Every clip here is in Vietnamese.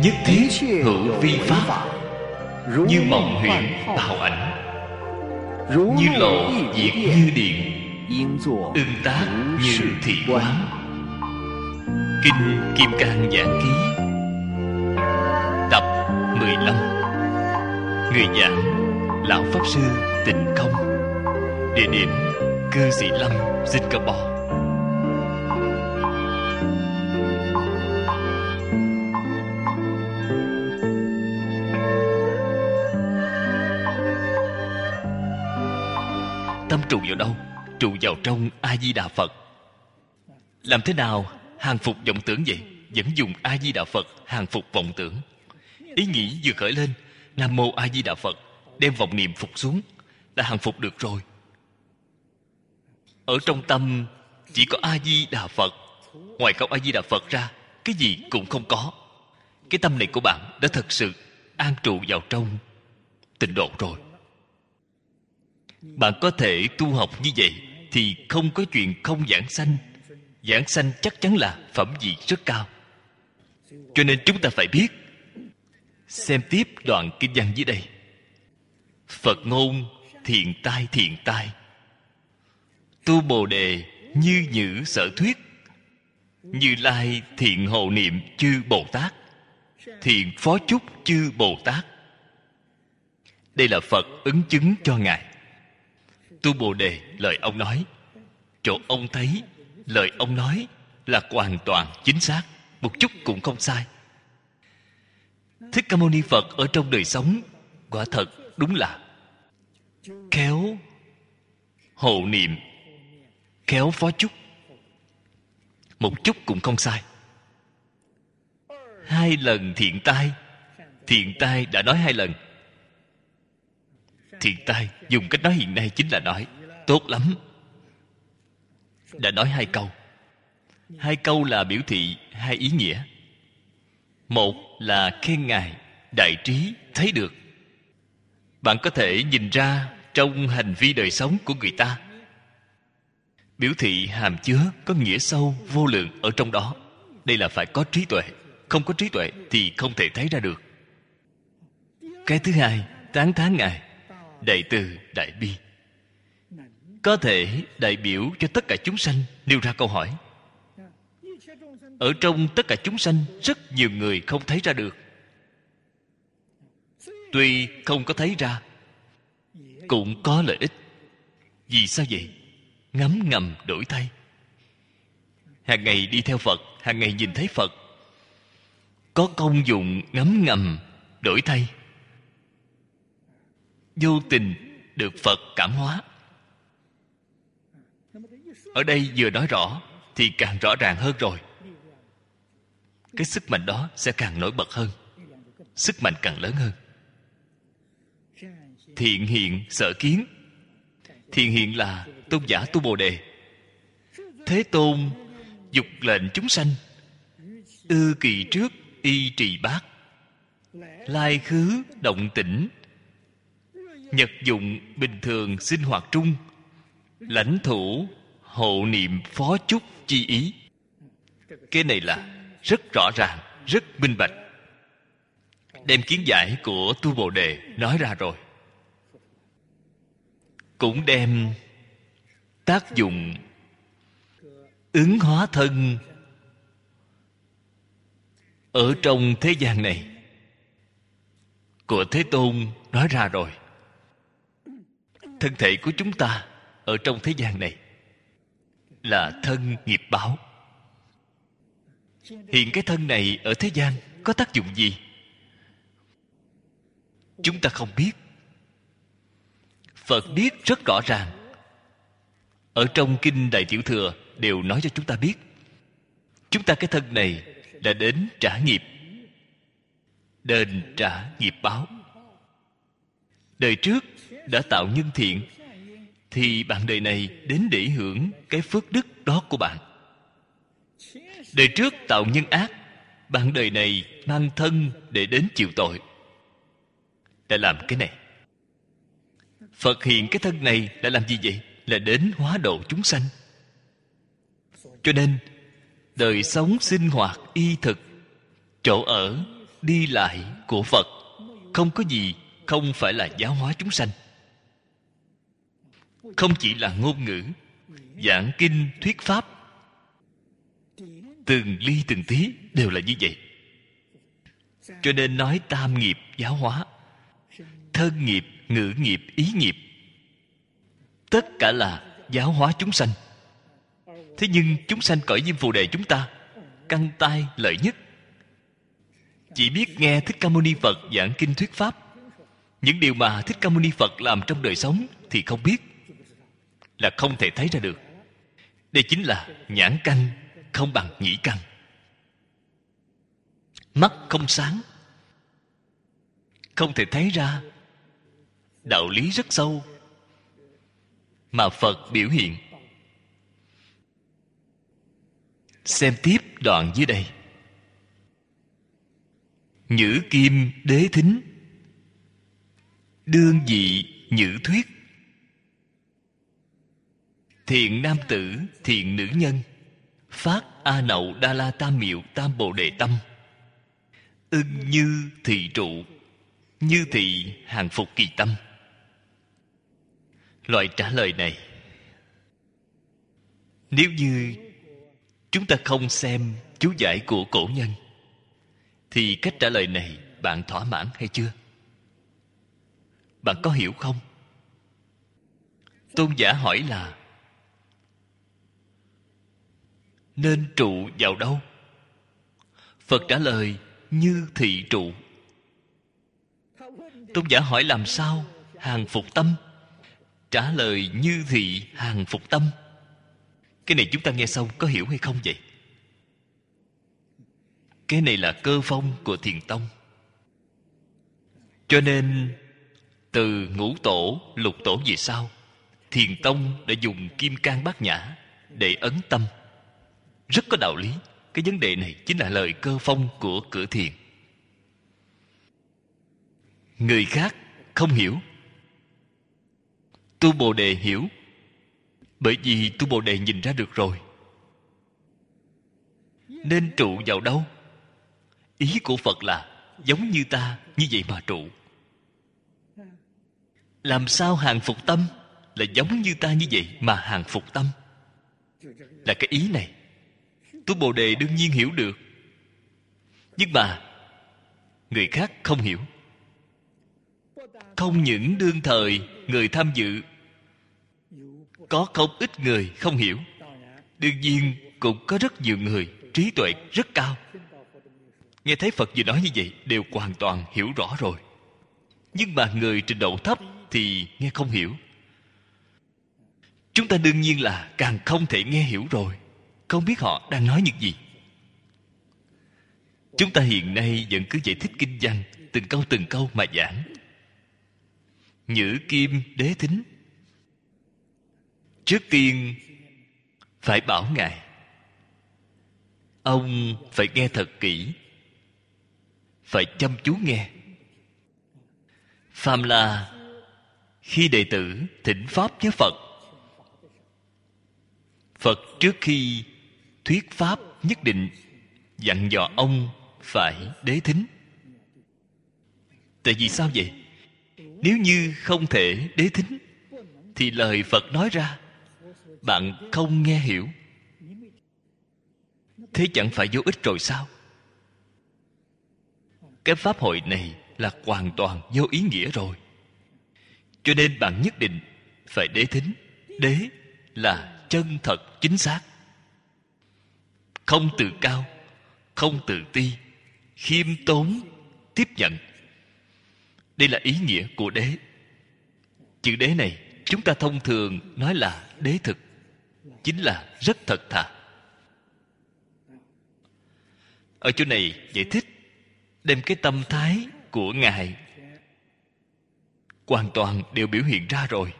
nhất thiết hữu vi pháp, như mộng huyễn tạo ảnh, như lộ diệt như điện, ưng tác như thị quán. Kinh Kim Cang Giảng Ký, tập 15. Người giảng Lão Pháp Sư Tịnh Không. Địa điểm Cư Sĩ Lâm, Singapore. Tâm trụ vào đâu? Trụ vào trong A-di-đà Phật. Làm thế nào hàng phục vọng tưởng vậy? Vẫn dùng A-di-đà Phật hàng phục vọng tưởng. Ý nghĩ vừa khởi lên, Nam Mô A-di-đà Phật, đem vọng niệm phục xuống, đã hàng phục được rồi. Ở trong tâm chỉ có A-di-đà Phật. Ngoài câu A-di-đà Phật ra, cái gì cũng không có. Cái tâm này của bạn đã thật sự an trụ vào trong tịnh độ rồi. Bạn có thể tu học như vậy thì không có chuyện không giảng sanh. Giảng sanh chắc chắn là phẩm vị rất cao. Cho nên chúng ta phải biết. Xem tiếp đoạn kinh văn dưới đây. Phật ngôn thiện tai, tu Bồ Đề như nhữ sở thuyết, Như Lai thiện hộ niệm chư Bồ Tát, thiện phó chúc chư Bồ Tát. Đây là Phật ứng chứng cho Ngài. Tu Bồ Đề, lời ông nói, chỗ ông thấy, lời ông nói là hoàn toàn chính xác, một chút cũng không sai. Thích Ca Mâu Ni Phật ở trong đời sống quả thật đúng là khéo hộ niệm, khéo phó chúc, một chút cũng không sai. 2 lần thiện tai đã nói 2 lần. Thiện tai dùng cách nói hiện nay chính là nói tốt lắm, đã nói 2 câu. 2 câu là biểu thị 2 ý nghĩa. Một là khen Ngài đại trí thấy được. Bạn có thể nhìn ra trong hành vi đời sống của người ta, biểu thị hàm chứa có nghĩa sâu vô lượng ở trong đó. Đây là phải có trí tuệ. Không có trí tuệ thì không thể thấy ra được. Cái thứ hai, tán thán Ngài đại từ đại bi, có thể đại biểu cho tất cả chúng sanh nêu ra câu hỏi. Ở trong tất cả chúng sanh, rất nhiều người không thấy ra được. Tuy không có thấy ra, cũng có lợi ích. Vì sao vậy? Ngấm ngầm đổi thay. Hàng ngày đi theo Phật, hàng ngày nhìn thấy Phật, có công dụng ngấm ngầm đổi thay. Vô tình được Phật cảm hóa. Ở đây vừa nói rõ thì càng rõ ràng hơn rồi. Cái sức mạnh đó sẽ càng nổi bật hơn, sức mạnh càng lớn hơn. Thiện hiện sở kiến. Thiện hiện là tôn giả tu Bồ Đề. Thế Tôn dục lệnh chúng sanh, ư kỳ trước y trì bát, lai khứ động tĩnh, nhật dụng bình thường sinh hoạt trung, lãnh thủ hộ niệm phó chúc chi ý. Cái này là rất rõ ràng, rất minh bạch, đem kiến giải của tu Bồ Đề nói ra rồi. Cũng đem tác dụng ứng hóa thân ở trong thế gian này của Thế Tôn nói ra rồi. Thân thể của chúng ta ở trong thế gian này là thân nghiệp báo. Hiện cái thân này ở thế gian có tác dụng gì? Chúng ta không biết. Phật biết rất rõ ràng. Ở trong Kinh Đại Tiểu Thừa đều nói cho chúng ta biết. Chúng ta cái thân này là đến trả nghiệp, đền trả nghiệp báo. Đời trước đã tạo nhân thiện thì bạn đời này đến để hưởng cái phước đức đó của bạn. Đời trước tạo nhân ác, bạn đời này mang thân để đến chịu tội. Đã làm cái này. Phật hiện cái thân này đã làm gì vậy? Là đến hóa độ chúng sanh. Cho nên đời sống sinh hoạt y thực, chỗ ở đi lại của Phật, không có gì không phải là giáo hóa chúng sanh. Không chỉ là ngôn ngữ, giảng kinh thuyết pháp, từng ly từng tí đều là như vậy. Cho nên nói tam nghiệp giáo hóa, thân nghiệp, ngữ nghiệp, ý nghiệp, tất cả là giáo hóa chúng sanh. Thế nhưng chúng sanh cõi Diêm Phù Đề chúng ta căn tai lợi nhất, chỉ biết nghe Thích Ca Mâu Ni Phật giảng kinh thuyết pháp. Những điều mà Thích Ca Mâu Ni Phật làm trong đời sống thì không biết, là không thể thấy ra được. Đây chính là nhãn căn không bằng nhĩ căn. Mắt không sáng, không thể thấy ra đạo lý rất sâu mà Phật biểu hiện. Xem tiếp đoạn dưới đây. Nhữ kim đế thính, đương dị nhữ thuyết. Thiện nam tử, thiện nữ nhân, phát A Nậu Đa La Tam Miệu Tam Bồ Đề tâm. Ưng như thị trụ, như thị hàng phục kỳ tâm. Loại trả lời này, nếu như chúng ta không xem chú giải của cổ nhân, thì cách trả lời này bạn thỏa mãn hay chưa? Bạn có hiểu không? Tôn giả hỏi là nên trụ vào đâu? Phật trả lời như thị trụ. Tôn giả hỏi làm sao hàng phục tâm? Trả lời như thị hàng phục tâm. Cái này chúng ta nghe xong có hiểu hay không vậy? Cái này là cơ phong của Thiền Tông. Cho nên từ ngũ tổ, lục tổ về sau, Thiền Tông đã dùng kim cang bát nhã để ấn tâm. Rất có đạo lý. Cái vấn đề này chính là lời cơ phong của cửa thiền. Người khác không hiểu, Tu Bồ Đề hiểu. Bởi vì Tu Bồ Đề nhìn ra được rồi. Nên trụ vào đâu? Ý của Phật là giống như ta, như vậy mà trụ. Làm sao hàng phục tâm? Là giống như ta như vậy mà hàng phục tâm. Là cái ý này. Tu Bồ Đề đương nhiên hiểu được, nhưng mà người khác không hiểu. Không những đương thời người tham dự có không ít người không hiểu, đương nhiên cũng có rất nhiều người trí tuệ rất cao, nghe thấy Phật vừa nói như vậy đều hoàn toàn hiểu rõ rồi. Nhưng mà người trình độ thấp thì nghe không hiểu. Chúng ta đương nhiên là càng không thể nghe hiểu rồi, không biết họ đang nói những gì. Chúng ta hiện nay vẫn cứ giải thích kinh văn, từng câu mà giảng. Nhữ kim đế thính. Trước tiên phải bảo Ngài, ông phải nghe thật kỹ, phải chăm chú nghe. Phàm là khi đệ tử thỉnh pháp với Phật, Phật trước khi thuyết pháp nhất định dặn dò ông phải đế thính. Tại vì sao vậy? Nếu như không thể đế thính thì lời Phật nói ra bạn không nghe hiểu, thế chẳng phải vô ích rồi sao? Cái pháp hội này là hoàn toàn vô ý nghĩa rồi. Cho nên bạn nhất định phải đế thính. Đế là chân thật chính xác, không tự cao, không tự ti, khiêm tốn tiếp nhận. Đây là ý nghĩa của đế. Chữ đế này chúng ta thông thường nói là đế thực, chính là rất thật thà. Ở chỗ này giải thích, đem cái tâm thái của Ngài hoàn toàn đều biểu hiện ra rồi.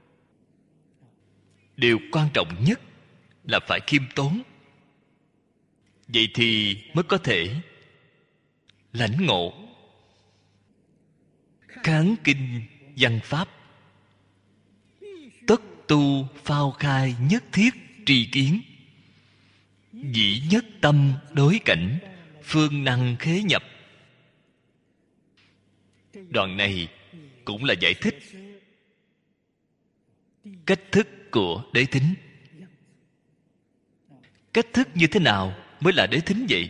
Điều quan trọng nhất là phải khiêm tốn. Vậy thì mới có thể lãnh ngộ. Kháng kinh văn pháp, tất tu phao khai nhất thiết tri kiến. Dĩ nhất tâm đối cảnh, phương năng khế nhập. Đoạn này cũng là giải thích cách thức của đế thính. Cách thức như thế nào mới là đế thính vậy?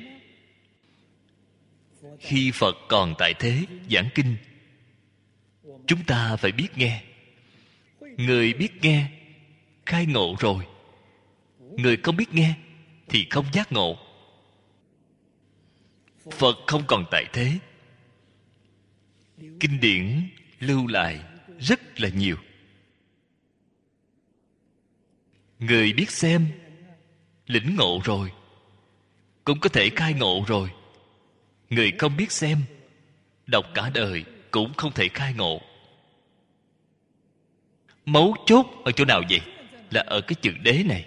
Khi Phật còn tại thế giảng kinh, chúng ta phải biết nghe. Người biết nghe khai ngộ rồi, người không biết nghe thì không giác ngộ. Phật không còn tại thế, kinh điển lưu lại rất là nhiều. Người biết xem, lĩnh ngộ rồi, cũng có thể khai ngộ rồi. Người không biết xem, đọc cả đời cũng không thể khai ngộ. Mấu chốt ở chỗ nào vậy? Là ở cái chữ đế này.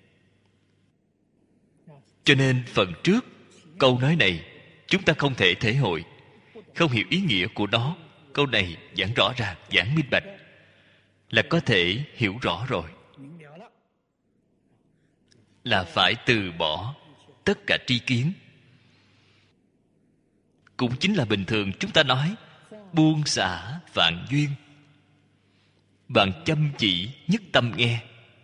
Cho nên phần trước câu nói này chúng ta không thể thể hội, không hiểu ý nghĩa của nó. Câu này giảng rõ ràng, giảng minh bạch là có thể hiểu rõ rồi. Là phải từ bỏ tất cả tri kiến. Cũng chính là bình thường chúng ta nói buông xả vạn duyên. Bạn chăm chỉ nhất tâm nghe.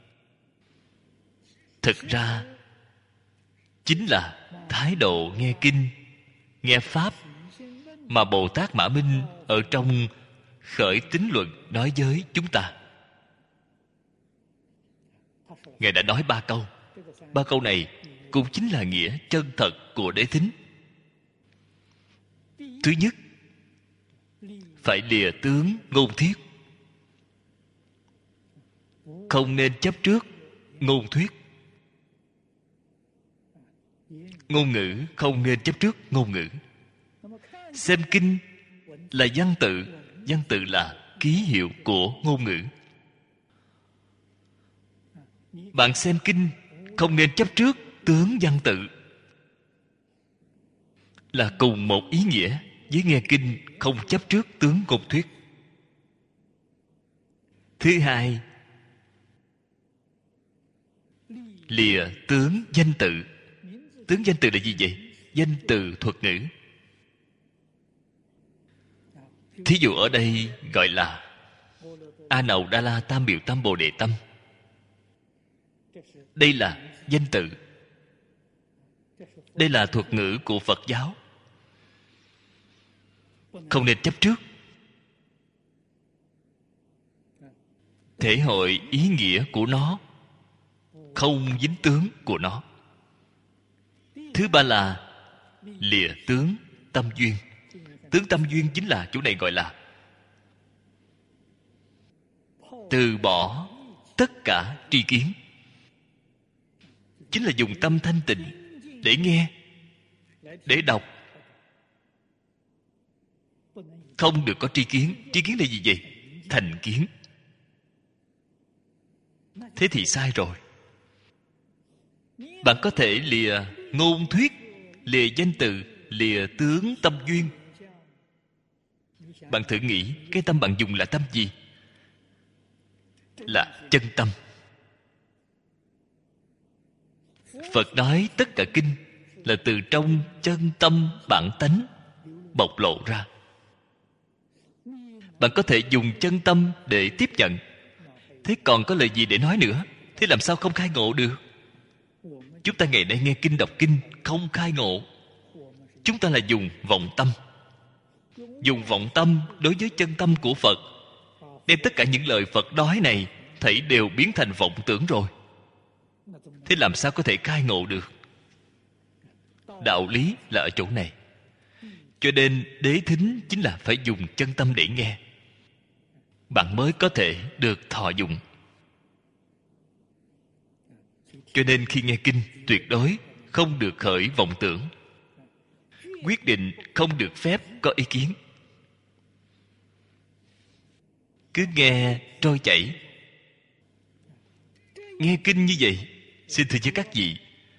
Thực ra chính là thái độ nghe kinh, nghe pháp mà Bồ Tát Mã Minh ở trong Khởi Tín Luận nói với chúng ta. Ngài đã nói 3 câu. 3 câu này cũng chính là nghĩa chân thật của đế thính. Thứ nhất, phải lìa tướng ngôn thuyết. Không nên chấp trước ngôn thuyết. Ngôn ngữ không nên chấp trước ngôn ngữ. Xem kinh là văn tự. Văn tự là ký hiệu của ngôn ngữ. Bạn xem kinh không nên chấp trước tướng văn tự. Là cùng một ý nghĩa với nghe kinh không chấp trước tướng ngôn thuyết. Thứ hai, lìa tướng danh tự. Tướng danh từ là gì vậy? Danh từ thuật ngữ. Thí dụ ở đây gọi là A Nậu Đa La Tam Biểu Tam Bồ Đề Tâm. Đây là danh từ. Đây là thuật ngữ của Phật giáo. Không nên chấp trước. Thể hội ý nghĩa của nó, không dính tướng của nó. Thứ ba là lìa tướng tâm duyên. Tướng tâm duyên chính là chỗ này gọi là từ bỏ tất cả tri kiến. Chính là dùng tâm thanh tịnh để nghe, để đọc. Không được có tri kiến. Tri kiến là gì vậy? Thành kiến. Thế thì sai rồi. Bạn có thể lìa ngôn thuyết, lìa danh từ, lìa tướng tâm duyên. Bạn thử nghĩ cái tâm bạn dùng là tâm gì? Là chân tâm. Phật nói tất cả kinh là từ trong chân tâm bản tánh bộc lộ ra. Bạn có thể dùng chân tâm để tiếp nhận. Thế còn có lời gì để nói nữa? Thế làm sao không khai ngộ được? Chúng ta ngày nay nghe kinh đọc kinh không khai ngộ. Chúng ta là dùng vọng tâm. Dùng vọng tâm đối với chân tâm của Phật, đem tất cả những lời Phật nói này thảy đều biến thành vọng tưởng rồi. Thế làm sao có thể khai ngộ được? Đạo lý là ở chỗ này. Cho nên đế thính chính là phải dùng chân tâm để nghe, bạn mới có thể được thọ dụng. Cho nên khi nghe kinh tuyệt đối không được khởi vọng tưởng. Quyết định không được phép có ý kiến. Cứ nghe trôi chảy. Nghe kinh như vậy, xin thưa với các vị,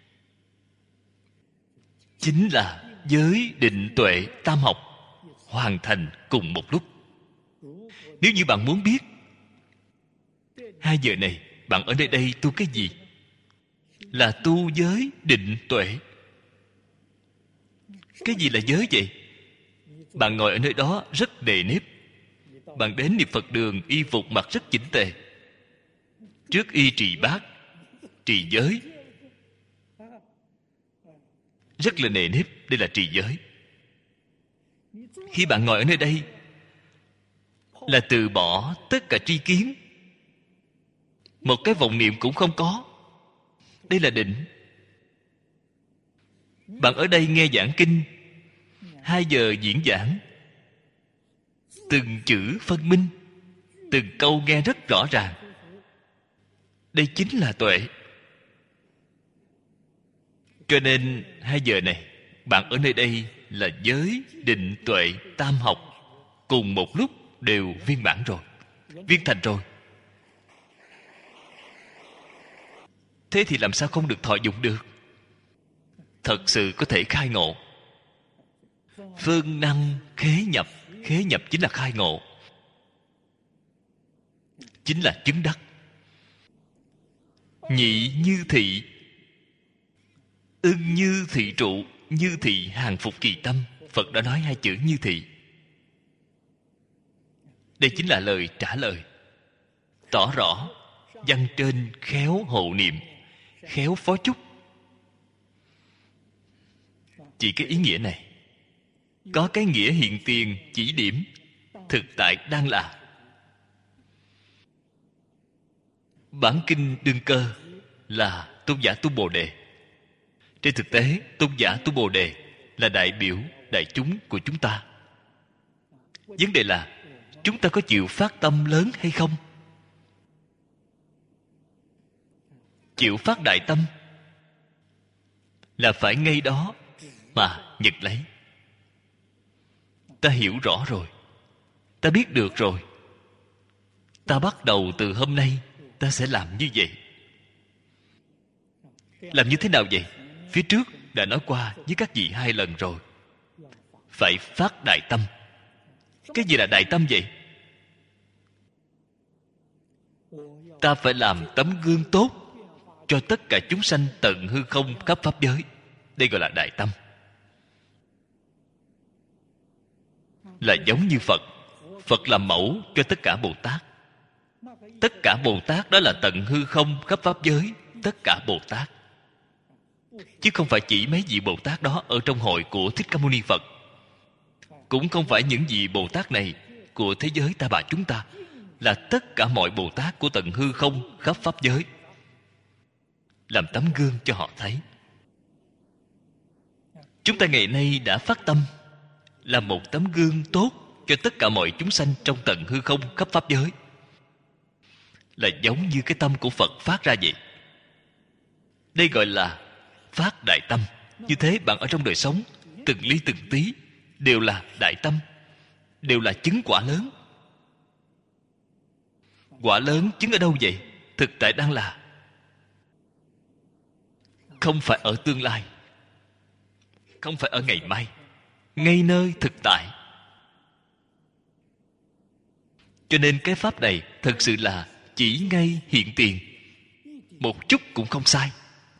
chính là giới định tuệ tam học hoàn thành cùng một lúc. Nếu như bạn muốn biết 2 giờ này bạn ở nơi đây tu cái gì, là tu giới định tuệ. Cái gì là giới vậy? Bạn ngồi ở nơi đó rất nề nếp. Bạn đến Niệm Phật đường, y phục mặc rất chỉnh tề. Trước y trì bát, trì giới, rất là nề nếp. Đây là trì giới. Khi bạn ngồi ở nơi đây là từ bỏ tất cả tri kiến, một cái vọng niệm cũng không có. Đây là định. Bạn ở đây nghe giảng kinh 2 giờ diễn giảng, từng chữ phân minh, từng câu nghe rất rõ ràng. Đây chính là tuệ. Cho nên 2 giờ này bạn ở nơi đây là giới, định, tuệ, tam học cùng một lúc đều viên mãn rồi, viên thành rồi. Thế thì làm sao không được thọ dụng được? Thật sự có thể khai ngộ. Phương năng khế nhập. Khế nhập chính là khai ngộ, chính là chứng đắc. Nhị như thị, ưng như thị trụ. Như thị hàng phục kỳ tâm. Phật đã nói 2 chữ như thị. Đây chính là lời trả lời, tỏ rõ văn trên khéo hộ niệm, khéo phó chúc. Chỉ cái ý nghĩa này, có cái nghĩa hiện tiền chỉ điểm, thực tại đang là. Bản kinh đương cơ là tôn giả Tu Bồ Đề. Trên thực tế, tôn giả Tu Bồ Đề là đại biểu đại chúng của chúng ta. Vấn đề là chúng ta có chịu phát tâm lớn hay không? Chịu phát đại tâm là phải ngay đó mà nhận lấy. Ta hiểu rõ rồi, ta biết được rồi, ta bắt đầu từ hôm nay ta sẽ làm như vậy. Làm như thế nào vậy? Phía trước đã nói qua với các vị 2 lần rồi. Phải phát đại tâm. Cái gì là đại tâm vậy? Ta phải làm tấm gương tốt cho tất cả chúng sanh tận hư không khắp pháp giới. Đây gọi là đại tâm. Là giống như Phật. Phật làm mẫu cho tất cả Bồ Tát. Tất cả Bồ Tát đó là tận hư không khắp pháp giới. Tất cả Bồ Tát, chứ không phải chỉ mấy vị Bồ Tát đó ở trong hội của Thích Ca Mâu Ni Phật, cũng không phải những vị Bồ Tát này của thế giới ta bà chúng ta, là tất cả mọi Bồ Tát của tận hư không khắp pháp giới. Làm tấm gương cho họ thấy. Chúng ta ngày nay đã phát tâm là một tấm gương tốt cho tất cả mọi chúng sanh trong tận hư không khắp pháp giới. Là giống như cái tâm của Phật phát ra vậy. Đây gọi là phát đại tâm. Như thế bạn ở trong đời sống, từng ly từng tí đều là đại tâm, đều là chứng quả lớn. Quả lớn chứng ở đâu vậy? Thực tại đang là, không phải ở tương lai, không phải ở ngày mai, ngay nơi thực tại. Cho nên cái pháp này thật sự là chỉ ngay hiện tiền, một chút cũng không sai.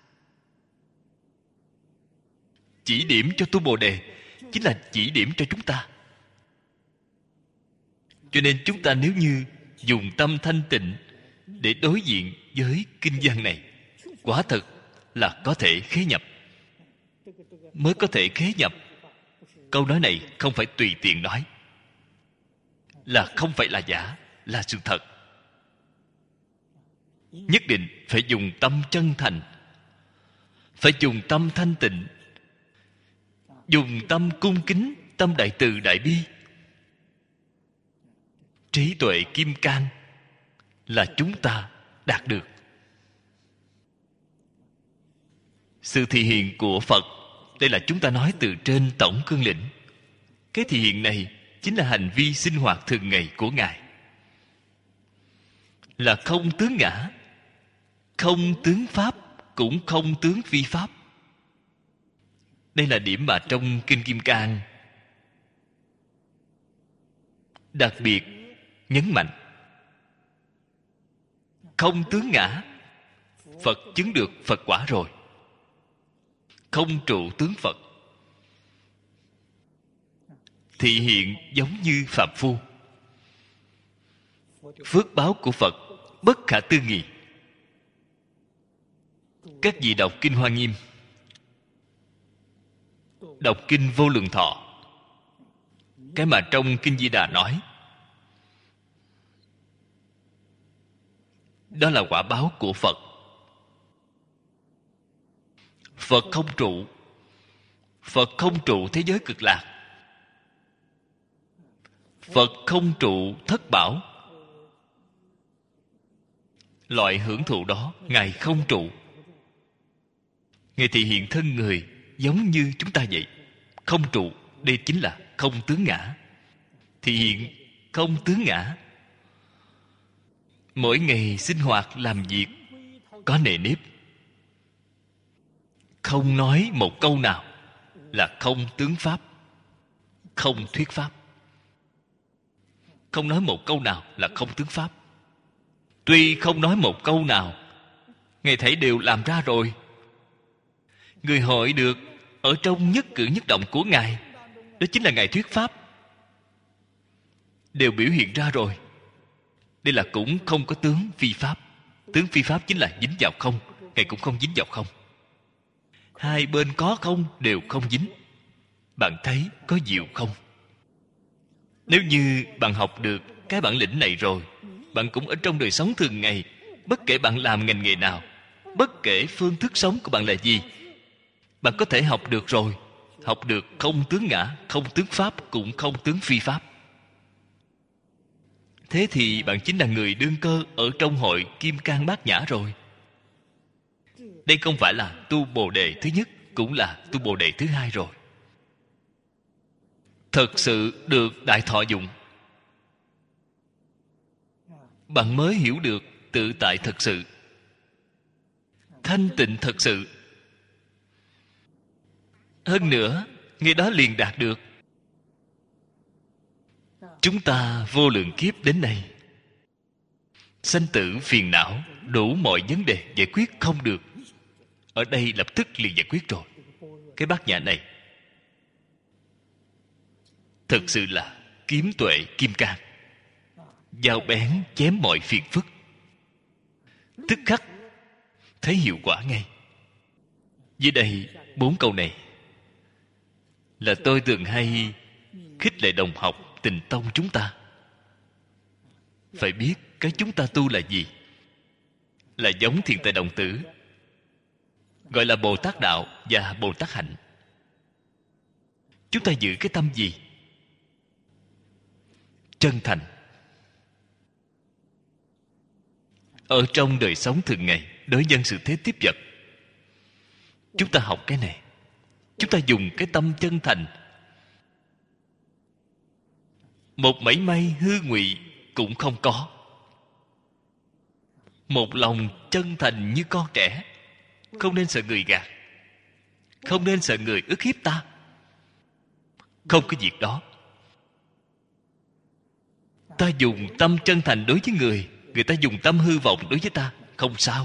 Chỉ điểm cho Tu Bồ Đề chính là chỉ điểm cho chúng ta. Cho nên chúng ta nếu như dùng tâm thanh tịnh để đối diện với kinh văn này, quả thật là có thể khế nhập. Mới có thể khế nhập. Câu nói này không phải tùy tiện nói, là không phải là giả, là sự thật. Nhất định phải dùng tâm chân thành, phải dùng tâm thanh tịnh, dùng tâm cung kính, tâm đại từ đại bi. Trí tuệ kim cang là chúng ta đạt được. Sự thị hiện của Phật, đây là chúng ta nói từ trên tổng cương lĩnh. Cái thị hiện này chính là hành vi sinh hoạt thường ngày của Ngài. Là không tướng ngã, không tướng pháp, cũng không tướng phi pháp. Đây là điểm mà trong Kinh Kim Cang đặc biệt nhấn mạnh. Không tướng ngã, Phật chứng được Phật quả rồi. Không trụ tướng Phật, thị hiện giống như phàm phu. Phước báo của Phật bất khả tư nghị. Các vị đọc kinh Hoa Nghiêm, đọc kinh Vô Lượng Thọ, cái mà trong kinh Di Đà nói, đó là quả báo của Phật. Phật không trụ, Phật không trụ thế giới cực lạc, Phật không trụ thất bảo. Loại hưởng thụ đó Ngài không trụ. Ngài thị hiện thân người giống như chúng ta vậy. Không trụ, đây chính là không tướng ngã. Thị hiện không tướng ngã. Mỗi ngày sinh hoạt làm việc có nề nếp, không nói một câu nào là không tướng pháp, không thuyết pháp. Không nói một câu nào là không tướng pháp. Tuy không nói một câu nào, Ngài thấy đều làm ra rồi. Người hội được ở trong nhất cử nhất động của Ngài, đó chính là Ngài thuyết pháp, đều biểu hiện ra rồi. Đây là cũng không có tướng phi pháp. Tướng phi pháp chính là dính vào không. Ngài cũng không dính vào không. Hai bên có không đều không dính. Bạn thấy có diệu không? Nếu như bạn học được cái bản lĩnh này rồi, bạn cũng ở trong đời sống thường ngày, bất kể bạn làm ngành nghề nào, bất kể phương thức sống của bạn là gì, bạn có thể học được rồi. Học được không tướng ngã, không tướng pháp, cũng không tướng phi pháp. Thế thì bạn chính là người đương cơ ở trong hội Kim Cang Bát Nhã rồi. Đây không phải là tu Bồ Đề thứ nhất, cũng là tu Bồ Đề thứ hai rồi. Thật sự được đại thọ dụng, bạn mới hiểu được tự tại thật sự, thanh tịnh thật sự. Hơn nữa, ngay đó liền đạt được. Chúng ta vô lượng kiếp đến nay, sanh tử phiền não, đủ mọi vấn đề giải quyết không được. Ở đây lập tức liền giải quyết rồi. Cái bát nhã này thực sự là kiếm tuệ kim cang, dao bén chém mọi phiền phức, tức khắc thấy hiệu quả ngay. Dưới đây 4 câu này là tôi thường hay khích lệ đồng học Tình Tông chúng ta. Phải biết cái chúng ta tu là gì? Là giống Thiền Tề Đồng Tử, gọi là Bồ Tát Đạo và Bồ Tát Hạnh. Chúng ta giữ cái tâm gì? Chân thành. Ở trong đời sống thường ngày, đối nhân xử thế tiếp vật, chúng ta học cái này. Chúng ta dùng cái tâm chân thành, một mảy may hư ngụy cũng không có. Một lòng chân thành như con trẻ. Không nên sợ người gạt, không nên sợ người ức hiếp ta. Không có việc đó. Ta dùng tâm chân thành đối với người, người ta dùng tâm hư vọng đối với ta, không sao.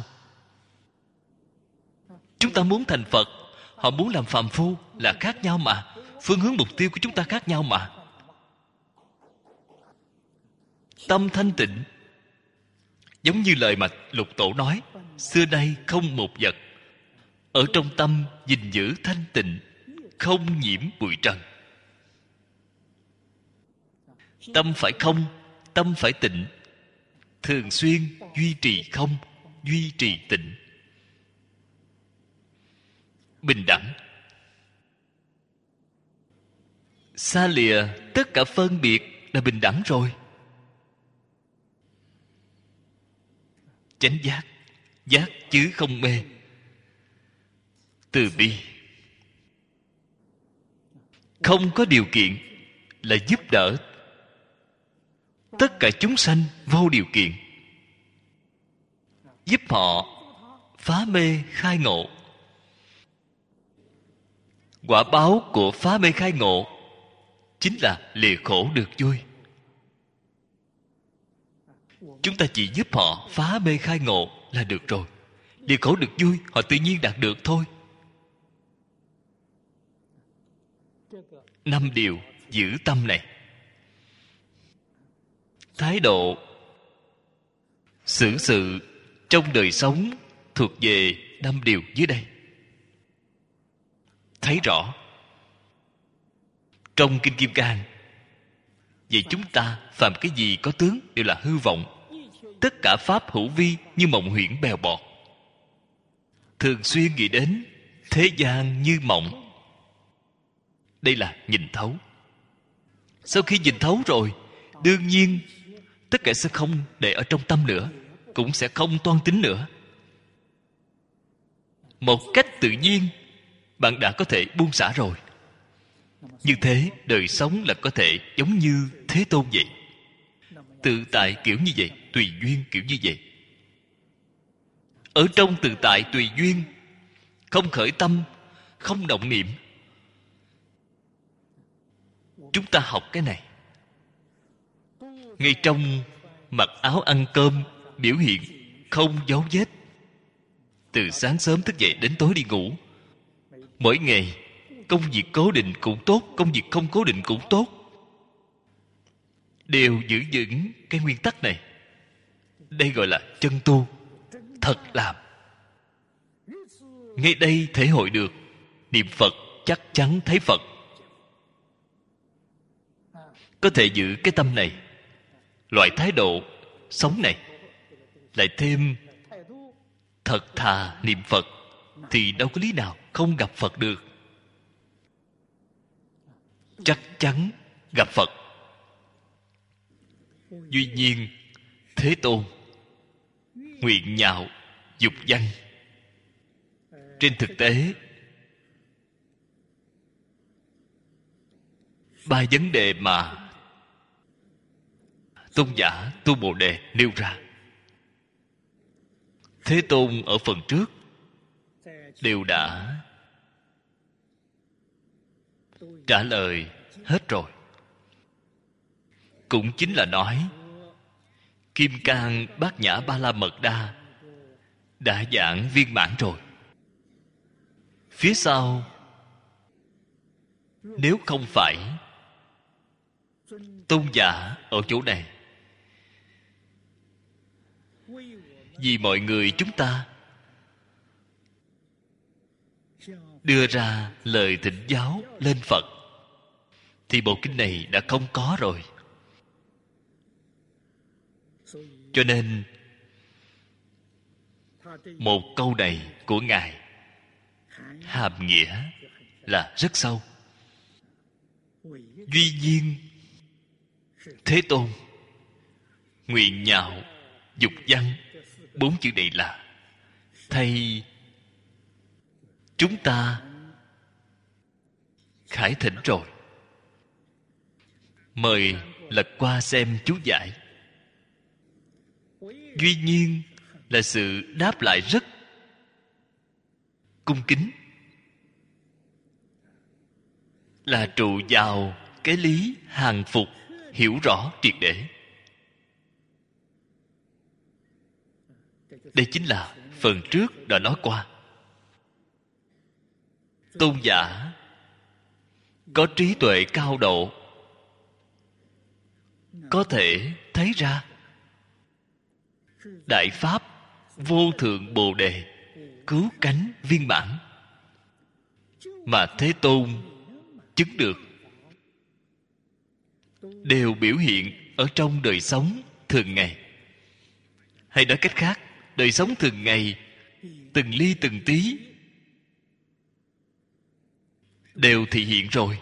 Chúng ta muốn thành Phật, họ muốn làm phàm phu là khác nhau mà. Phương hướng mục tiêu của chúng ta khác nhau mà. Tâm thanh tịnh, giống như lời mà Lục Tổ nói, xưa nay không một vật ở trong tâm gìn giữ thanh tịnh, không nhiễm bụi trần. Tâm phải không, tâm phải tịnh, thường xuyên duy trì không, duy trì tịnh. Bình đẳng, xa lìa tất cả phân biệt là bình đẳng rồi. Chánh giác, giác chứ không mê. Từ bi, không có điều kiện là giúp đỡ tất cả chúng sanh vô điều kiện, giúp họ phá mê khai ngộ. Quả báo của phá mê khai ngộ chính là lìa khổ được vui. Chúng ta chỉ giúp họ phá mê khai ngộ là được rồi. Lìa khổ được vui, họ tự nhiên đạt được thôi. 5 điều giữ tâm này. Thái độ xử sự trong đời sống thuộc về 5 điều dưới đây. Thấy rõ trong Kinh Kim Cang, vậy chúng ta phạm cái gì có tướng đều là hư vọng, tất cả pháp hữu vi như mộng huyễn bèo bọt. Thường xuyên nghĩ đến thế gian như mộng. Đây là nhìn thấu. Sau khi nhìn thấu rồi, đương nhiên tất cả sẽ không để ở trong tâm nữa, cũng sẽ không toan tính nữa. Một cách tự nhiên, bạn đã có thể buông xả rồi. Như thế, đời sống là có thể giống như Thế Tôn vậy. Tự tại kiểu như vậy, tùy duyên kiểu như vậy. Ở trong tự tại tùy duyên, không khởi tâm, không động niệm. Chúng ta học cái này. Ngay trong mặc áo ăn cơm, biểu hiện không dấu vết. Từ sáng sớm thức dậy đến tối đi ngủ, mỗi ngày công việc cố định cũng tốt, công việc không cố định cũng tốt, đều giữ vững cái nguyên tắc này. Đây gọi là chân tu, thật làm. Ngay đây thể hội được niệm Phật chắc chắn thấy Phật. Có thể giữ cái tâm này, loại thái độ sống này, lại thêm thật thà niệm Phật, thì đâu có lý nào không gặp Phật được. Chắc chắn gặp Phật. Duy nhiên Thế Tôn nguyện nhạo dục danh. Trên thực tế, 3 vấn đề mà tôn giả Tu Bồ Đề nêu ra, Thế Tôn ở phần trước đều đã trả lời hết rồi. Cũng chính là nói Kim Cang Bát Nhã Ba La Mật Đa đã giảng viên mãn rồi. Phía sau, nếu không phải tôn giả ở chỗ này vì mọi người chúng ta đưa ra lời thỉnh giáo lên Phật, thì bộ kinh này đã không có rồi. Cho nên một câu này của Ngài hàm nghĩa là rất sâu. Duy nhiên Thế Tôn nguyện nhạo dục văn, 4 chữ này là thay chúng ta khải thỉnh rồi. Mời lật qua xem chú giải. Duy nhiên là sự đáp lại rất cung kính, là trụ vào cái lý hàng phục, hiểu rõ triệt để. Đây chính là phần trước đã nói qua. Tôn giả có trí tuệ cao độ, có thể thấy ra đại pháp vô thượng Bồ Đề cứu cánh viên mãn mà Thế Tôn chứng được, đều biểu hiện ở trong đời sống thường ngày. Hay nói cách khác, đời sống thường ngày, từng ly từng tí đều thị hiện rồi.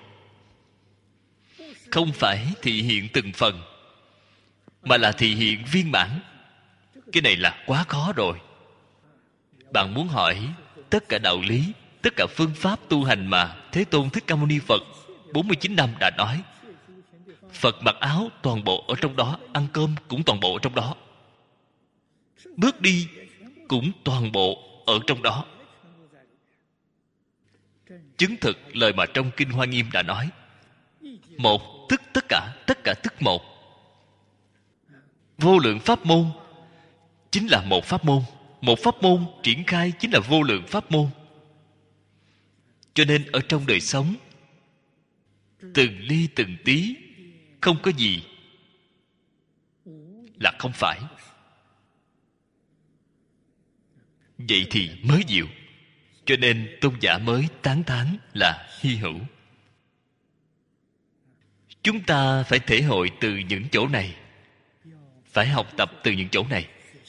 Không phải thị hiện từng phần, mà là thị hiện viên mãn. Cái này là quá khó rồi. Bạn muốn hỏi tất cả đạo lý, tất cả phương pháp tu hành mà Thế Tôn Thích Ca Mâu Ni Phật 49 năm đã nói, Phật mặc áo toàn bộ ở trong đó, ăn cơm cũng toàn bộ ở trong đó, bước đi cũng toàn bộ ở trong đó. Chứng thực lời mà trong Kinh Hoa Nghiêm đã nói, một tức tất cả tức một. Vô lượng pháp môn chính là một pháp môn, một pháp môn triển khai chính là vô lượng pháp môn. Cho nên ở trong đời sống, từng ly từng tí, không có gì là không phải. Vậy thì mới diệu. Cho nên tôn giả mới tán thán là hy hữu. Chúng ta phải thể hội từ những chỗ này, phải học tập từ những chỗ này.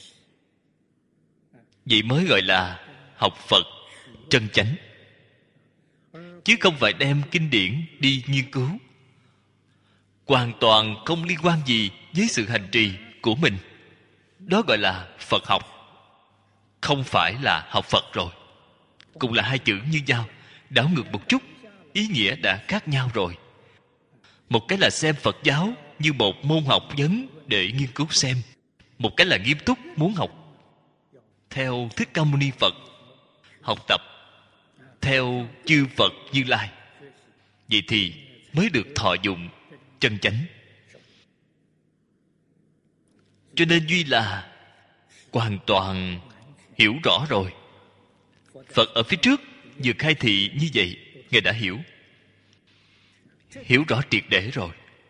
Vậy mới gọi là học Phật chân chánh, chứ không phải đem kinh điển đi nghiên cứu, hoàn toàn không liên quan gì với sự hành trì của mình. Đó gọi là Phật học, không phải là học Phật rồi. Cùng là hai chữ như nhau, đảo ngược một chút, ý nghĩa đã khác nhau rồi. Một cái là xem Phật giáo như một môn học vấn để nghiên cứu xem, một cái là nghiêm túc muốn học theo Thích Ca Mâu Ni Phật, học tập theo chư Phật Như Lai. Vậy thì mới được thọ dụng chân chánh. Cho nên duy là hoàn toàn hiểu rõ rồi. Phật ở phía trước vừa khai thị như vậy, Ngài đã hiểu rõ triệt để rồi.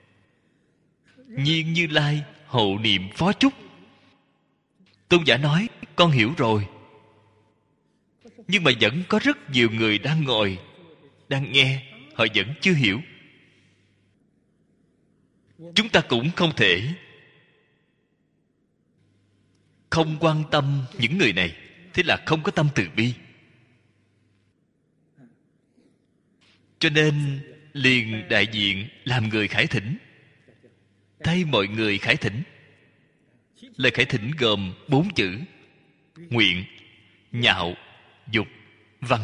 Nhiên Như Lai hộ niệm phó chúc. Tôn giả nói con hiểu rồi, nhưng mà vẫn có rất nhiều người đang ngồi, đang nghe, họ vẫn chưa hiểu. Chúng ta cũng không thể không quan tâm những người này, thế là không có tâm từ bi. Cho nên liền đại diện làm người khải thỉnh, thay mọi người khải thỉnh. Lời khải thỉnh gồm 4 chữ: nguyện, nhạo, dục, văn.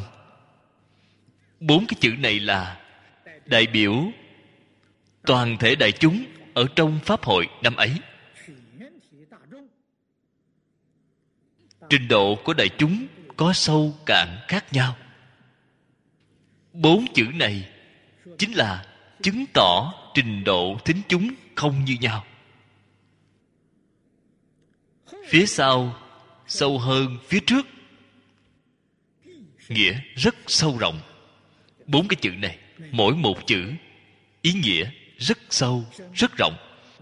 4 cái chữ này là đại biểu toàn thể đại chúng ở trong pháp hội năm ấy. Trình độ của đại chúng có sâu cạn khác nhau. 4 chữ này chính là chứng tỏ trình độ thính chúng không như nhau. Phía sau sâu hơn phía trước, nghĩa rất sâu rộng. 4 cái chữ này, mỗi một chữ ý nghĩa rất sâu, rất rộng.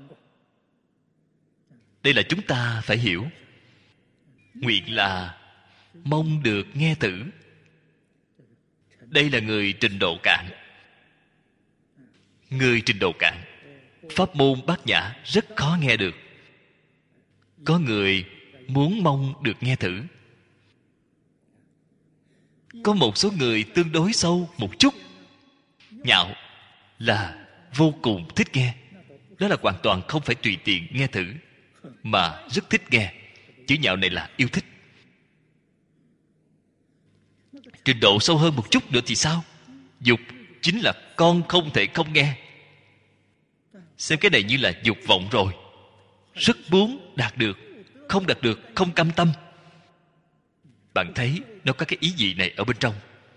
Đây là chúng ta phải hiểu. Nguyện là mong được nghe thử. Đây là người trình độ cạn. Người trình độ cạn, pháp môn Bát Nhã rất khó nghe được. Có người muốn mong được nghe thử. Có một số người tương đối sâu một chút. Nhạo là vô cùng thích nghe. Đó là hoàn toàn không phải tùy tiện nghe thử, mà rất thích nghe. Chữ nhạo này là yêu thích. Trình độ sâu hơn một chút nữa thì sao? Dục chính là con không thể không nghe. Xem cái này như là dục vọng rồi. Rất muốn đạt được, không đạt được không cam tâm. Bạn thấy nó có cái ý gì này ở bên trong.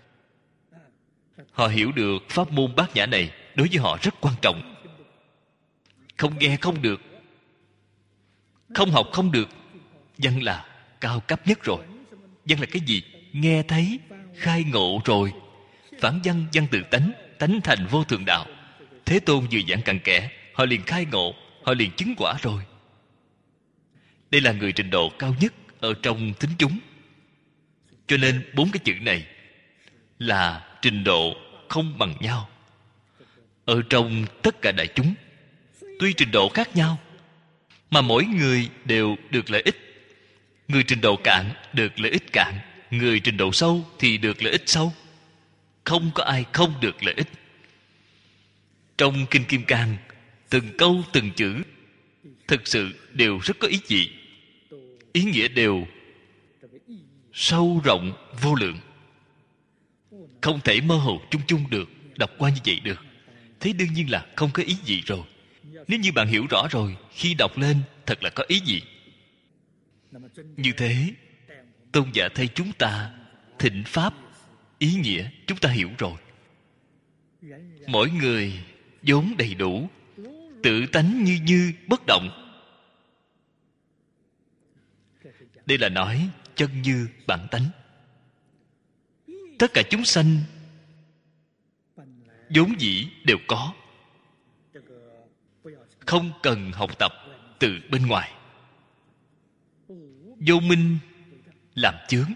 Họ hiểu được pháp môn Bát Nhã này đối với họ rất quan trọng. Không nghe không được, không học không được. Văn là cao cấp nhất rồi. Văn là cái gì? Nghe thấy, khai ngộ rồi. Phản văn, văn tự tánh, tánh thành vô thượng đạo. Thế Tôn vừa giảng cặn kẽ, họ liền khai ngộ, họ liền chứng quả rồi. Đây là người trình độ cao nhất ở trong thính chúng. Cho nên 4 cái chữ này là trình độ không bằng nhau ở trong tất cả đại chúng. Tuy trình độ khác nhau, mà mỗi người đều được lợi ích. Người trình độ cạn được lợi ích cạn, người trình độ sâu thì được lợi ích sâu. Không có ai không được lợi ích. Trong Kinh Kim Cang, từng câu từng chữ thực sự đều rất có ý vị. Ý nghĩa đều sâu rộng vô lượng, không thể mơ hồ chung chung được. Đọc qua như vậy được, thế đương nhiên là không có ý gì rồi. Nếu như bạn hiểu rõ rồi, khi đọc lên thật là có ý gì. Như thế, tôn giả thay chúng ta thịnh pháp, ý nghĩa chúng ta hiểu rồi. Mỗi người vốn đầy đủ, tự tánh như như bất động. Đây là nói chân như bản tánh. Tất cả chúng sanh vốn dĩ đều có, không cần học tập từ bên ngoài. Vô minh làm chướng.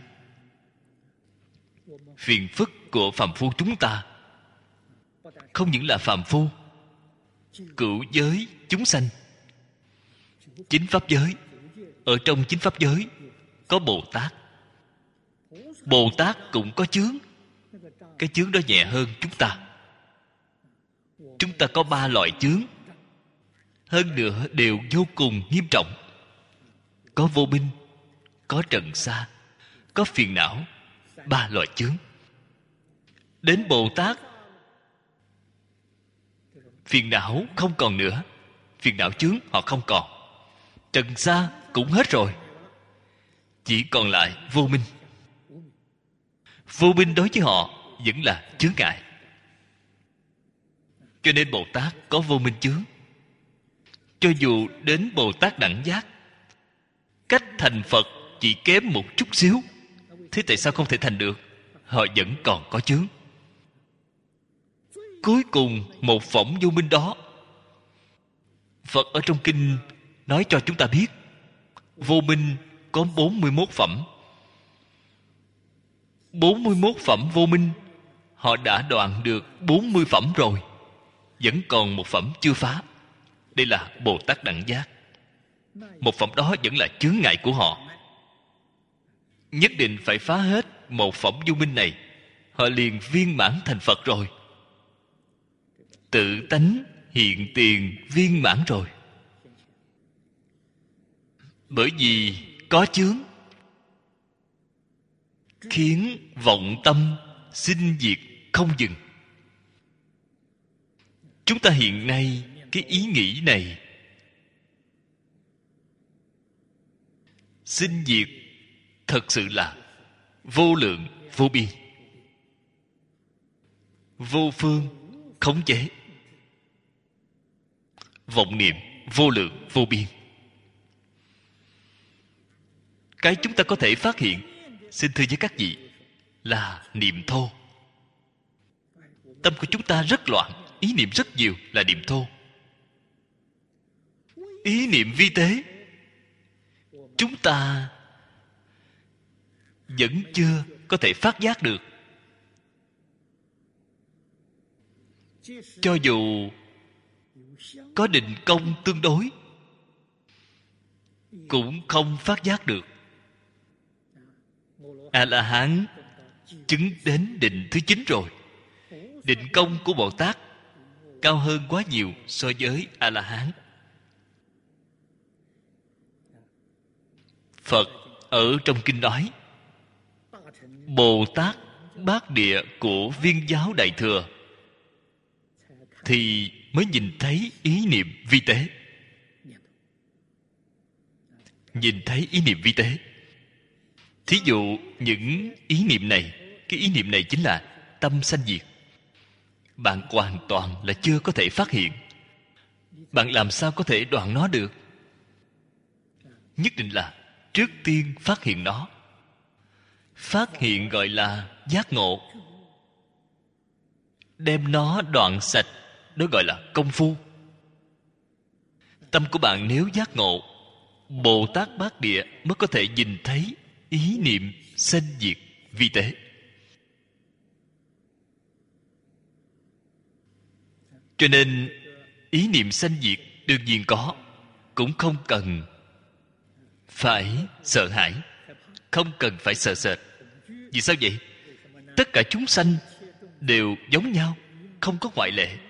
Phiền phức của phàm phu chúng ta không những là phàm phu, cửu giới chúng sanh, chính pháp giới. Ở trong chính pháp giới có Bồ Tát. Bồ Tát cũng có chướng. Cái chướng đó nhẹ hơn chúng ta. Chúng ta có 3 loại chướng, hơn nữa đều vô cùng nghiêm trọng. Có vô minh, có trần sa, có phiền não. 3 loại chướng. Đến Bồ Tát, phiền não không còn nữa. Phiền não chướng họ không còn. Trần sa cũng hết rồi. Chỉ còn lại vô minh. Vô minh đối với họ vẫn là chướng ngại. Cho nên Bồ Tát có vô minh chướng. Cho dù đến Bồ Tát đẳng giác, cách thành Phật chỉ kém một chút xíu. Thế tại sao không thể thành được? Họ vẫn còn có chướng. Cuối cùng một phỏng vô minh đó, Phật ở trong kinh nói cho chúng ta biết, vô minh có 41 phẩm. 41 phẩm vô minh, họ đã đoạn được 40 phẩm rồi. Vẫn còn một phẩm chưa phá. Đây là Bồ Tát đẳng giác. Một phẩm đó vẫn là chướng ngại của họ. Nhất định phải phá hết một phẩm vô minh này, họ liền viên mãn thành Phật rồi. Tự tánh hiện tiền viên mãn rồi. Bởi vì có chướng, khiến vọng tâm sinh diệt không dừng. Chúng ta hiện nay cái ý nghĩ này sinh diệt thật sự là vô lượng vô biên, vô phương khống chế. Vọng niệm vô lượng vô biên. Cái chúng ta có thể phát hiện, xin thưa với các vị, là niệm thô. Tâm của chúng ta rất loạn, ý niệm rất nhiều là niệm thô. Ý niệm vi tế, chúng ta vẫn chưa có thể phát giác được. Cho dù có định công tương đối, cũng không phát giác được. A-la-hán chứng đến định thứ 9 rồi. Định công của Bồ Tát cao hơn quá nhiều so với A-la-hán. Phật ở trong kinh nói, Bồ Tát bát địa của Viên giáo Đại Thừa thì mới nhìn thấy ý niệm vi tế. Nhìn thấy ý niệm vi tế. Thí dụ những ý niệm này, cái ý niệm này chính là tâm sanh diệt. Bạn hoàn toàn là chưa có thể phát hiện. Bạn làm sao có thể đoạn nó được? Nhất định là trước tiên phát hiện nó. Phát hiện gọi là giác ngộ. Đem nó đoạn sạch, đó gọi là công phu. Tâm của bạn nếu giác ngộ, Bồ Tát bát địa mới có thể nhìn thấy ý niệm sanh diệt vi tế. Cho nên ý niệm sanh diệt đương nhiên có, cũng không cần phải sợ hãi, không cần phải sợ sệt. Vì sao vậy? Tất cả chúng sanh đều giống nhau, không có ngoại lệ.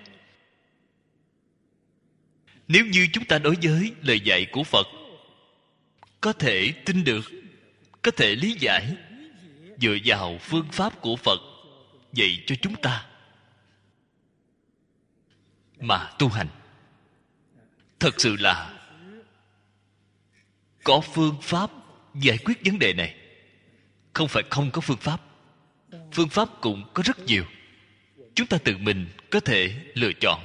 Nếu như chúng ta đối với lời dạy của Phật có thể tin được, có thể lý giải, dựa vào phương pháp của Phật dạy cho chúng ta mà tu hành, thật sự là có phương pháp giải quyết vấn đề này. Không phải không có phương pháp. Phương pháp cũng có rất nhiều. Chúng ta tự mình có thể lựa chọn.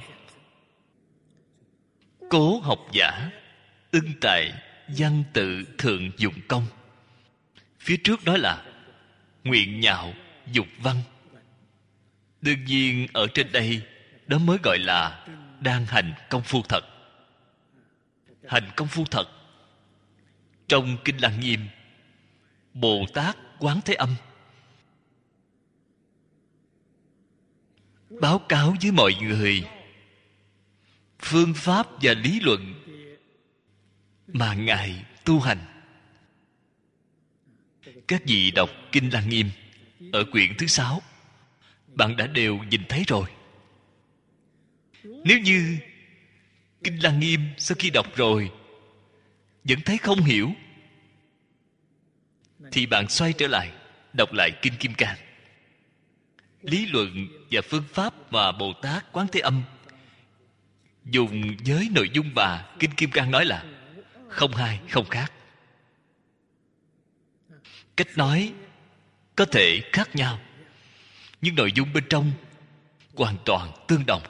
Cố học giả ưng tại văn tự thượng dụng công. Phía trước đó là nguyện nhạo dục văn. Đương nhiên ở trên đây, đó mới gọi là đang hành công phu thật. Hành công phu thật. Trong Kinh Lăng Nghiêm, Bồ Tát Quán Thế Âm báo cáo với mọi người phương pháp và lý luận mà Ngài tu hành. Các vị đọc Kinh Lăng Nghiêm ở quyển thứ 6, bạn đã đều nhìn thấy rồi. Nếu như Kinh Lăng Nghiêm sau khi đọc rồi vẫn thấy không hiểu, thì bạn xoay trở lại đọc lại Kinh Kim Cang. Lý luận và phương pháp mà Bồ Tát Quán Thế Âm dùng với nội dung mà Kinh Kim Cang nói là không hai không khác. Cách nói có thể khác nhau, nhưng nội dung bên trong hoàn toàn tương đồng.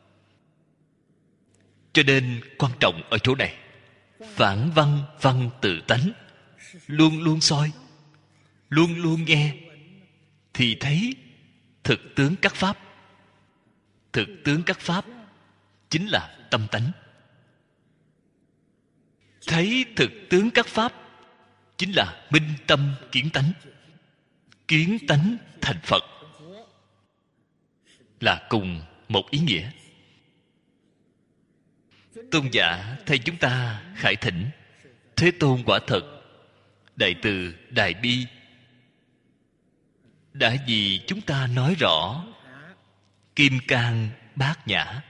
Cho nên quan trọng ở chỗ này, phản văn văn tự tánh, luôn luôn soi, luôn luôn nghe, thì thấy thực tướng các pháp. Thực tướng các pháp chính là tâm tánh. Thấy thực tướng các pháp chính là minh tâm kiến tánh. Kiến tánh thành Phật là cùng một ý nghĩa. Tôn giả thay chúng ta khải thỉnh Thế Tôn quả thật đại từ đại bi đã vì chúng ta nói rõ Kim Cang Bát Nhã.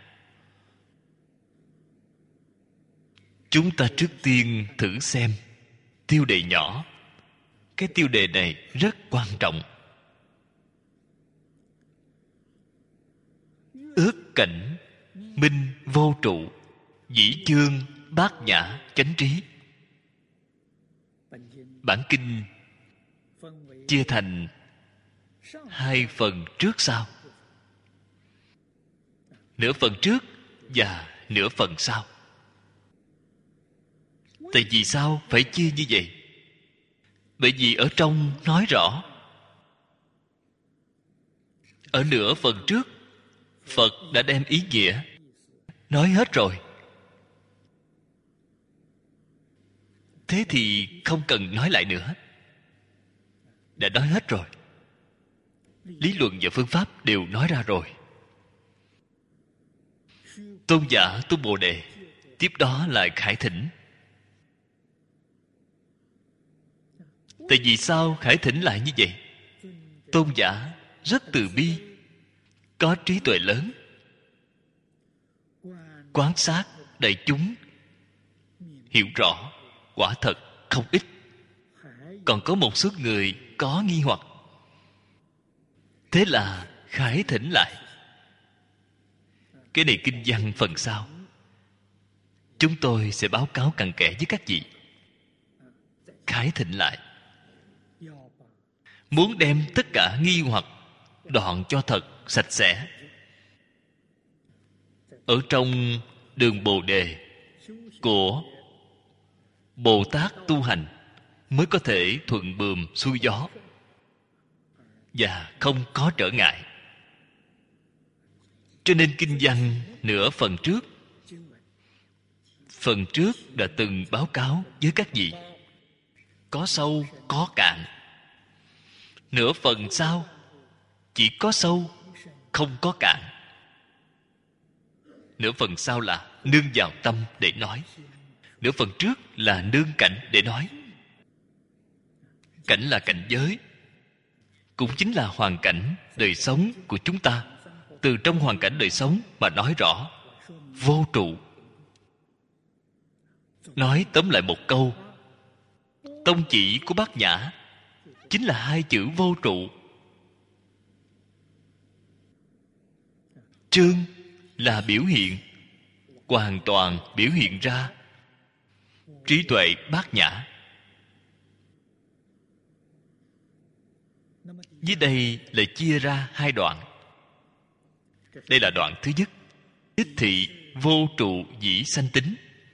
Chúng ta trước tiên thử xem tiêu đề nhỏ. Cái tiêu đề này rất quan trọng. Ước cảnh minh vô trụ, dĩ chương bát nhã chánh trí. Bản kinh chia thành hai phần trước sau. Nửa phần trước và nửa phần sau. Tại vì sao phải chia như vậy? Bởi vì ở trong nói rõ, ở nửa phần trước Phật đã đem ý nghĩa nói hết rồi. Thế thì không cần nói lại nữa, đã nói hết rồi. Lý luận và phương pháp đều nói ra rồi. Tôn giả tu Bồ Đề tiếp đó lại khải thỉnh. Tại vì sao khải thỉnh lại như vậy? Tôn giả rất từ bi, có trí tuệ lớn, quan sát đại chúng hiểu rõ quả thật không ít. Còn có một số người có nghi hoặc, thế là khải thỉnh lại. Cái này kinh văn phần sau chúng tôi sẽ báo cáo cặn kẽ với các vị. Khải thỉnh lại, muốn đem tất cả nghi hoặc đoạn cho thật sạch sẽ. Ở trong đường Bồ Đề của Bồ Tát tu hành mới có thể thuận buồm xuôi gió và không có trở ngại. Cho nên kinh văn nửa phần trước đã từng báo cáo với các vị, có sâu có cạn. Nửa phần sau chỉ có sâu không có cạn. Nửa phần sau là nương vào tâm để nói. Nửa phần trước là nương cảnh để nói. Cảnh là cảnh giới, cũng chính là hoàn cảnh đời sống của chúng ta. Từ trong hoàn cảnh đời sống mà nói rõ vô trụ. Nói tóm lại một câu, tông chỉ của Bát Nhã chính là hai chữ vô trụ. Trương là biểu hiện, hoàn toàn biểu hiện ra trí tuệ Bát Nhã. Dưới đây là chia ra hai đoạn. Đây là đoạn thứ nhất, đích thị vô trụ dĩ sanh tính.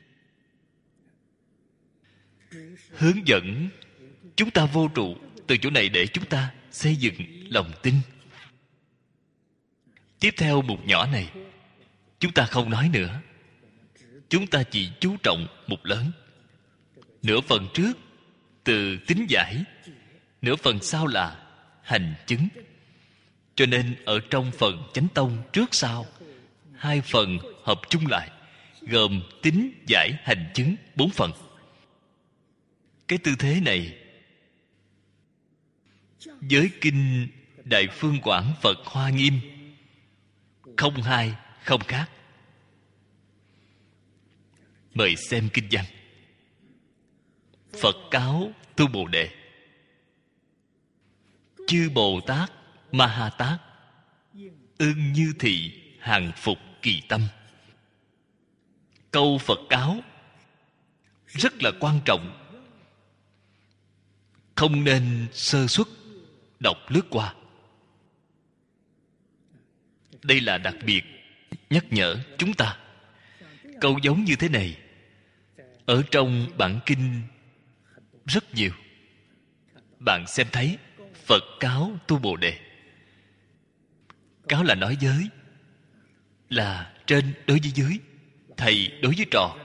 Hướng dẫn chúng ta vô trụ, từ chỗ này để chúng ta xây dựng lòng tin. Tiếp theo mục nhỏ này chúng ta không nói nữa. Chúng ta chỉ chú trọng mục lớn. Nửa phần trước từ tín giải, nửa phần sau là hành chứng. Cho nên ở trong phần chánh tông trước sau, hai phần hợp chung lại, gồm tín giải hành chứng 4 phần. Cái tư thế này với kinh Đại Phương Quảng Phật Hoa Nghiêm không hai không khác. Mời xem kinh văn. Phật cáo Tu Bồ Đề: chư Bồ Tát Ma Ha Tát ưng như thị hàng phục kỳ tâm. Câu Phật cáo rất là quan trọng, không nên sơ suất đọc lướt qua. Đây là đặc biệt nhắc nhở chúng ta. Câu giống như thế này ở trong bản kinh rất nhiều. Bạn xem thấy Phật cáo Tu Bồ Đề. Cáo là nói giới, là trên đối với dưới, thầy đối với trò.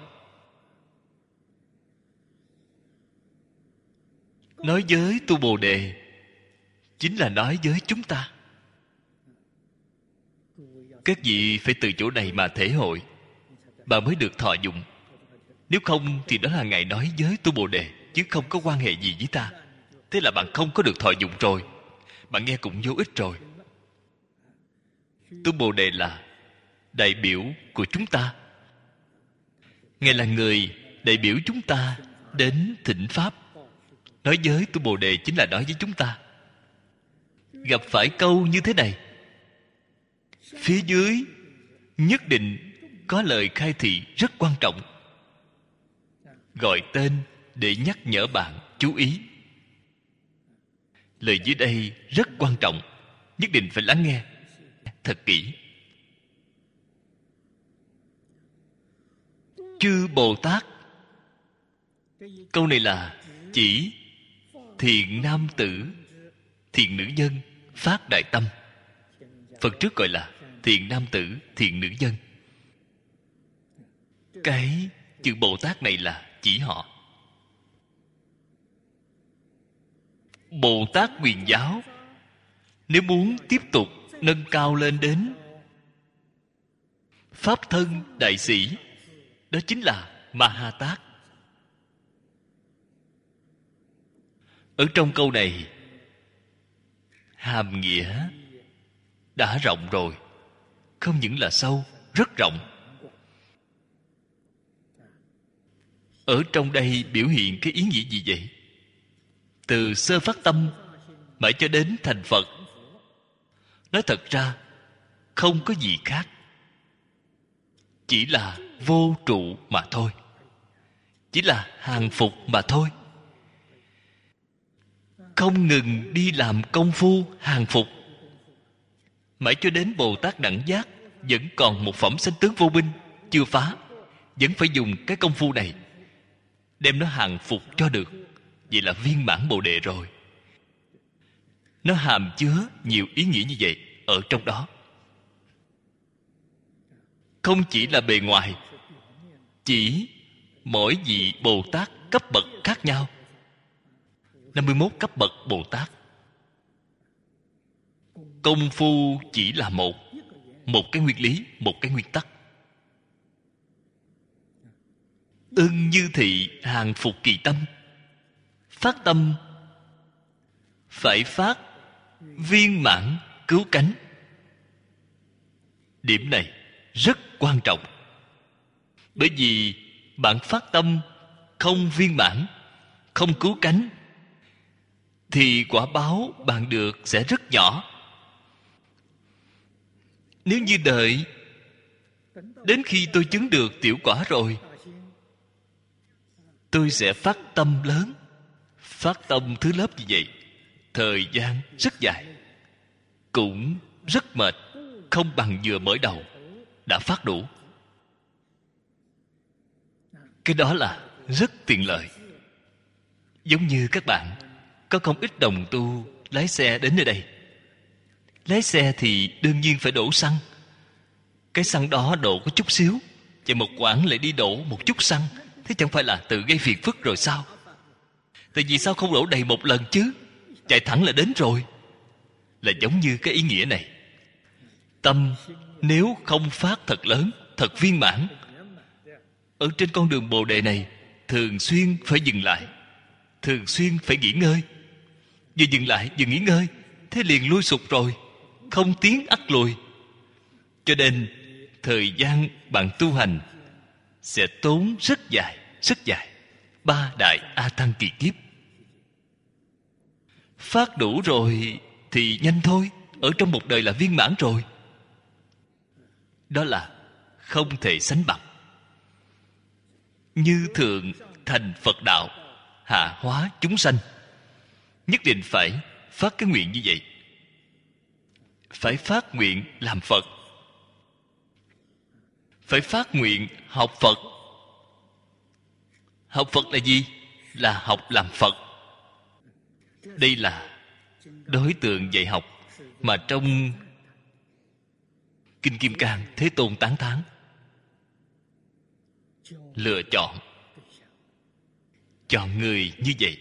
Nói với Tu Bồ Đề chính là nói với chúng ta. Các vị phải từ chỗ này mà thể hội, bạn mới được thọ dụng. Nếu không thì đó là Ngài nói với Tu Bồ Đề, chứ không có quan hệ gì với ta. Thế là bạn không có được thọ dụng rồi. Bạn nghe cũng vô ích rồi. Tu Bồ Đề là đại biểu của chúng ta. Ngài là người đại biểu chúng ta đến thỉnh Pháp. Nói với Tu Bồ Đề chính là nói với chúng ta. Gặp phải câu như thế này, phía dưới nhất định có lời khai thị rất quan trọng, gọi tên để nhắc nhở bạn chú ý. Lời dưới đây rất quan trọng, nhất định phải lắng nghe thật kỹ. Chư Bồ Tát, câu này là chỉ thiện nam tử, thiện nữ nhân phát đại tâm. Phần trước gọi là thiện nam tử, thiện nữ nhân. Cái chữ Bồ Tát này là chỉ họ. Bồ Tát Quyền Giáo nếu muốn tiếp tục nâng cao lên đến Pháp thân đại sĩ, đó chính là Ma Ha Tát. Ở trong câu này hàm nghĩa đã rộng rồi, không những là sâu, rất rộng. Ở trong đây biểu hiện cái ý nghĩa gì vậy? Từ sơ phát tâm mãi cho đến thành Phật, nói thật ra không có gì khác, chỉ là vô trụ mà thôi, chỉ là hàng phục mà thôi. Không ngừng đi làm công phu hàng phục, mãi cho đến Bồ Tát Đẳng Giác vẫn còn một phẩm sanh tướng vô minh chưa phá, vẫn phải dùng cái công phu này đem nó hàng phục cho được. Vậy là viên mãn Bồ Đề rồi. Nó hàm chứa nhiều ý nghĩa như vậy ở trong đó. Không chỉ là bề ngoài, chỉ mỗi vị Bồ Tát cấp bậc khác nhau. 51 cấp bậc Bồ Tát, công phu chỉ là một cái nguyên lý, một cái nguyên tắc. Ưng như thị hàng phục kỳ tâm. Phát tâm phải phát viên mãn cứu cánh. Điểm này rất quan trọng. Bởi vì bạn phát tâm không viên mãn, không cứu cánh, thì quả báo bạn được sẽ rất nhỏ. Nếu như đợi đến khi tôi chứng được tiểu quả rồi, tôi sẽ phát tâm lớn. Phát tâm thứ lớp như vậy, thời gian rất dài, cũng rất mệt, không bằng vừa mới đầu đã phát đủ. Cái đó là rất tiện lợi. Giống như các bạn có không ít đồng tu lái xe đến nơi đây, Lái xe thì đương nhiên phải đổ xăng. Cái xăng đó đổ có chút xíu, chạy một quãng lại đi đổ một chút xăng, thế chẳng phải là tự gây phiền phức rồi sao? Tại vì sao không đổ đầy một lần chứ? Chạy thẳng là đến rồi. Là giống như cái ý nghĩa này. Tâm nếu không phát thật lớn, thật viên mãn, ở trên con đường Bồ Đề này thường xuyên phải dừng lại, thường xuyên phải nghỉ ngơi. Vừa dừng lại vừa nghỉ ngơi, thế liền lui sụp rồi, không tiến ắt lùi. Cho nên thời gian bạn tu hành sẽ tốn rất dài, rất dài. 3 đại A Tăng kỳ kiếp. Phát đủ rồi thì nhanh thôi, ở trong một đời là viên mãn rồi. Đó là không thể sánh bằng. Như thượng thành Phật đạo, hạ hóa chúng sanh, nhất định phải phát cái nguyện như vậy. Phải phát nguyện làm Phật, phải phát nguyện học Phật. Học Phật là gì? Là học làm Phật. Đây là đối tượng dạy học mà trong Kinh Kim Cang Thế Tôn tán thán. Lựa chọn, chọn người như vậy.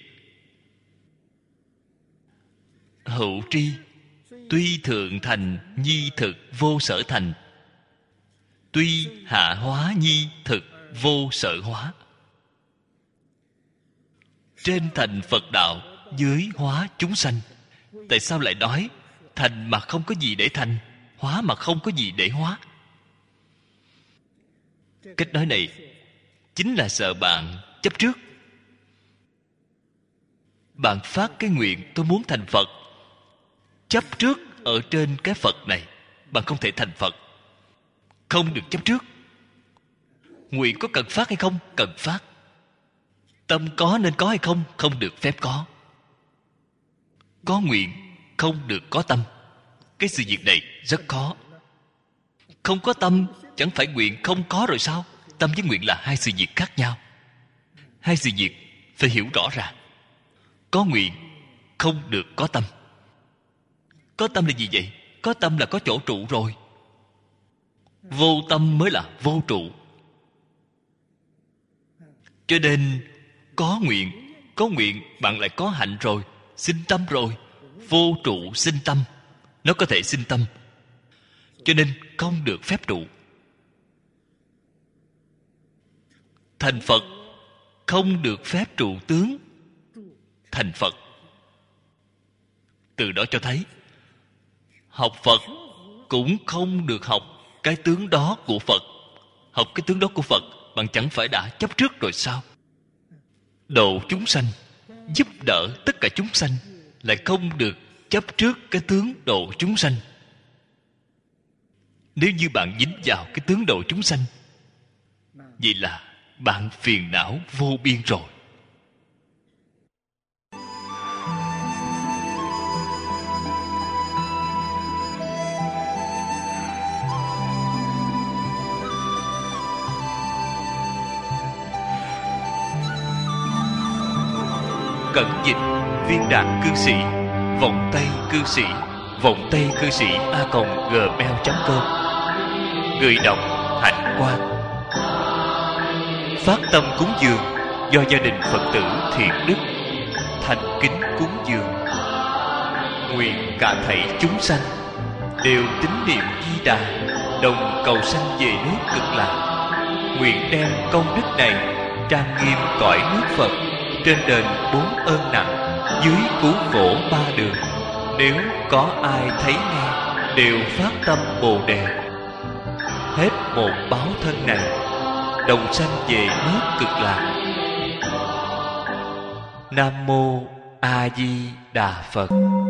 Hữu tri, tuy thượng thành nhi thực vô sở thành, tuy hạ hóa nhi thực vô sở hóa. Trên thành Phật đạo, dưới hóa chúng sanh. Tại sao lại nói thành mà không có gì để thành, hóa mà không có gì để hóa? Cách nói này chính là sợ bạn chấp trước. Bạn phát cái nguyện tôi muốn thành Phật, chấp trước ở trên cái Phật này, bạn không thể thành Phật. Không được chấp trước. Nguyện có cần phát hay không? Cần phát. Tâm có nên có hay không? Không được phép có. Có nguyện, không được có tâm. Cái sự việc này rất khó. Không có tâm, chẳng phải nguyện không có rồi sao? Tâm với nguyện là hai sự việc khác nhau. Hai sự việc phải hiểu rõ ràng. Có nguyện, không được có tâm. Có tâm là gì vậy? Có tâm là có chỗ trụ rồi. Vô tâm mới là vô trụ. Cho nên có nguyện bạn lại có hạnh rồi, sinh tâm rồi. Vô trụ sinh tâm, nó có thể sinh tâm, cho nên không được phép trụ. Thành Phật không được phép trụ tướng. Thành Phật. Từ đó cho thấy học Phật cũng không được học cái tướng đó của Phật. Học cái tướng đó của Phật, bạn chẳng phải đã chấp trước rồi sao? Độ chúng sanh, giúp đỡ tất cả chúng sanh, lại không được chấp trước cái tướng độ chúng sanh. Nếu như bạn dính vào cái tướng độ chúng sanh, vậy là bạn phiền não vô biên rồi. Cẩn dịch Viên Đạt Cư Sĩ, Vọng Tây Cư Sĩ, Vọng Tây Cư Sĩ @gmail.com. Người đọc Hạnh Quang. Phát tâm cúng dường do gia đình Phật tử Thiện Đức thành kính cúng dường. Nguyện cả thảy chúng sanh đều tín niệm Di Đà, đồng cầu sanh về nước Cực Lạc. Nguyện đem công đức này trang nghiêm cõi nước Phật, trên đền 4 ơn nặng, dưới cứu khổ 3 đường. Nếu có ai thấy nghe đều phát tâm Bồ Đề, hết một báo thân này đồng sanh về nước Cực Lạc. Nam mô A Di Đà Phật.